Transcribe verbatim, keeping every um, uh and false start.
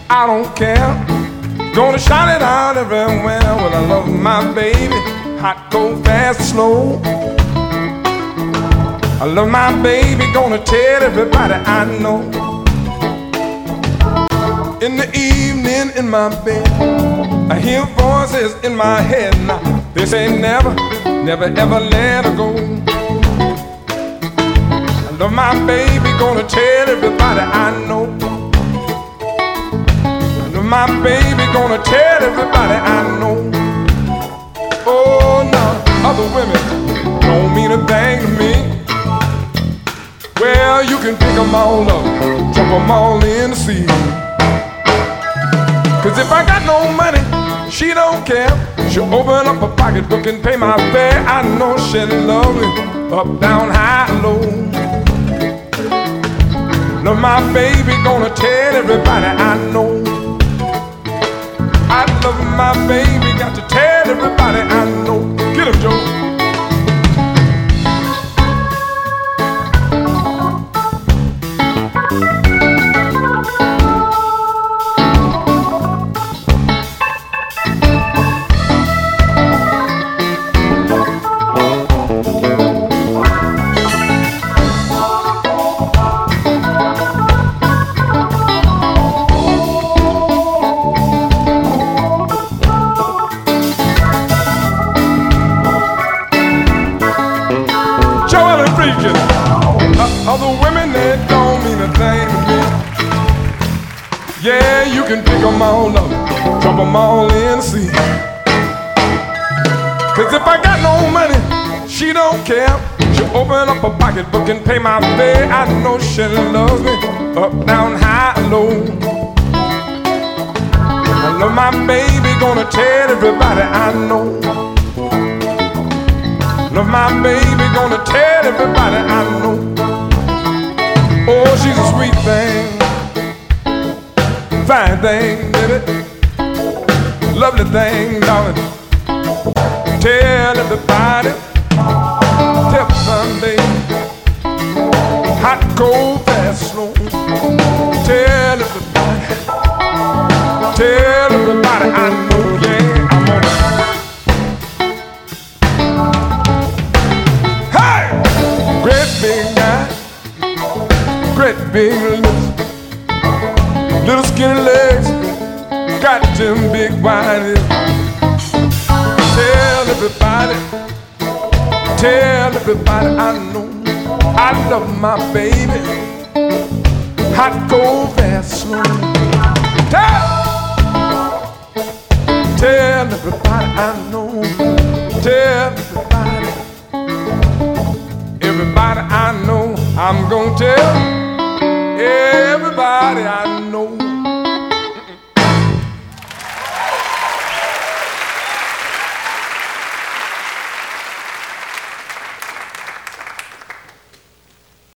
I don't care. Gonna shout it out everywhere. Well, I love my baby, hot, cold, fast, slow. I love my baby, gonna tell everybody I know. In the evening in my bed, I hear voices in my head. Now they say never, never ever let her go. I love my baby, gonna tell everybody I know. I love my baby, gonna tell everybody I know. Oh no, other women don't mean a thing to me. Well, you can pick them all up, drop them all in the sea. Cause if I got no money, she don't care. She'll open up her pocketbook and pay my fare. I know she'll love me, up, down, high, low. Love my baby, gonna tell everybody I know. I love my baby, got to tell everybody I know. Get him, Joe. Other women, they don't mean a thing to me. Yeah, you can pick them all up, drop them all in the sea. Cause if I got no money, she don't care. She'll open up her pocketbook and pay my fare. I know she loves me, up, down, high, low. I love my baby, gonna tell everybody I know. Love my baby, gonna tell everybody I know. Oh, she's a sweet thing, fine thing, baby, lovely thing, darling. Tell everybody, tell Sunday, hot, cold, fast, slow. Tell everybody, tell everybody I know, yeah, I'm on it. Hey, great big guy. Great big lips, little skinny legs, got them big wide hips. Tell everybody, tell everybody I know. I love my baby, hot, cold, fast, slow. Tell, tell everybody I know. Tell everybody, everybody I know. I'm gonna tell everybody I know.